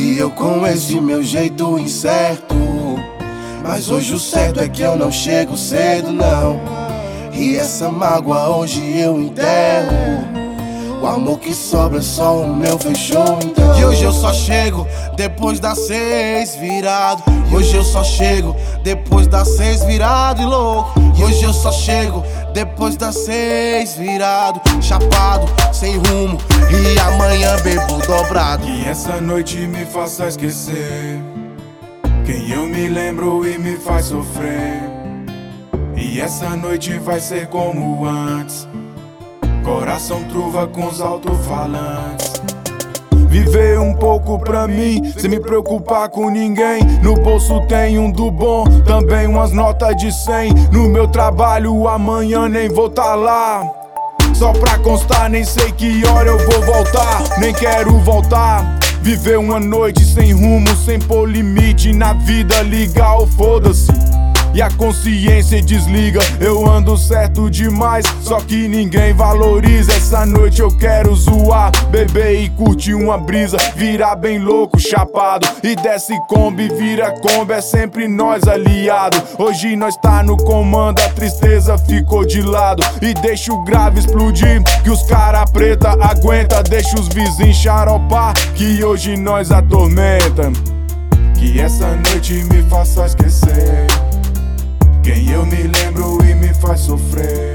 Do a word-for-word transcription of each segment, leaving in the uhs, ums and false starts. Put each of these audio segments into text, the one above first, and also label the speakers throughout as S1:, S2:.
S1: E eu com esse meu jeito incerto, mas hoje o certo é que eu não chego cedo não. E essa mágoa hoje eu enterro. O amor que sobra só o meu fechou então. E hoje eu só chego depois das seis virado. Hoje eu só chego depois das seis virado e louco. E hoje eu só chego depois das seis virado, chapado, sem rumo, e amanhã bebo dobrado.
S2: Que essa noite me faça esquecer quem eu me lembro e me faz sofrer. E essa noite vai ser como antes, coração truva com os alto-falantes. Viver um pouco pra mim, sem me preocupar com ninguém. No bolso tem um do bom, também umas notas de cem. No meu trabalho amanhã nem vou tá lá. Só pra constar, nem sei que hora eu vou voltar, nem quero voltar. Viver uma noite sem rumo, sem pôr limite na vida, ligar ou foda-se. E a consciência desliga, eu ando certo demais, só que ninguém valoriza. Essa noite eu quero zoar, beber e curtir uma brisa, virar bem louco, chapado, e desce Kombi, vira Kombi, é sempre nós aliado. Hoje nós tá no comando, a tristeza ficou de lado. E deixa o grave explodir, que os cara preta aguenta. Deixa os vizinhos xaropar, que hoje nós atormenta. Que essa noite me faça esquecer quem eu me lembro e me faz sofrer.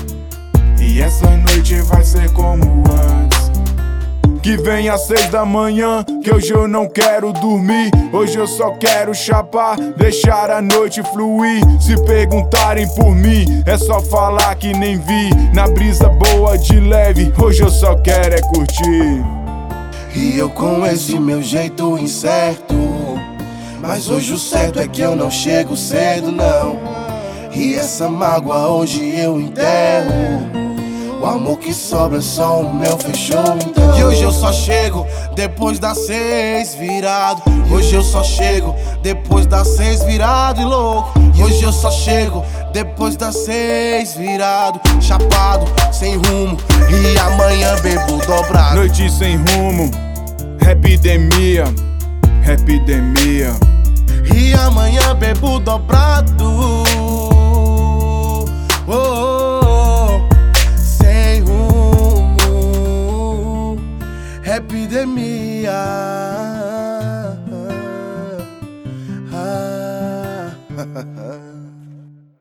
S2: E essa noite vai ser como antes, que vem às seis da manhã, que hoje eu não quero dormir. Hoje eu só quero chapar, deixar a noite fluir. Se perguntarem por mim, é só falar que nem vi. Na brisa boa de leve, hoje eu só quero é curtir.
S1: E eu com esse meu jeito incerto, mas hoje o certo é que eu não chego cedo não. E essa mágoa hoje eu enterro. O amor que sobra só o meu fechou então. E hoje eu só chego depois das seis virado. Hoje eu só chego depois das seis virado e louco. E hoje eu só chego depois das seis virado, chapado, sem rumo, e amanhã bebo dobrado.
S2: Noite sem rumo, epidemia, epidemia.
S1: E amanhã bebo dobrado.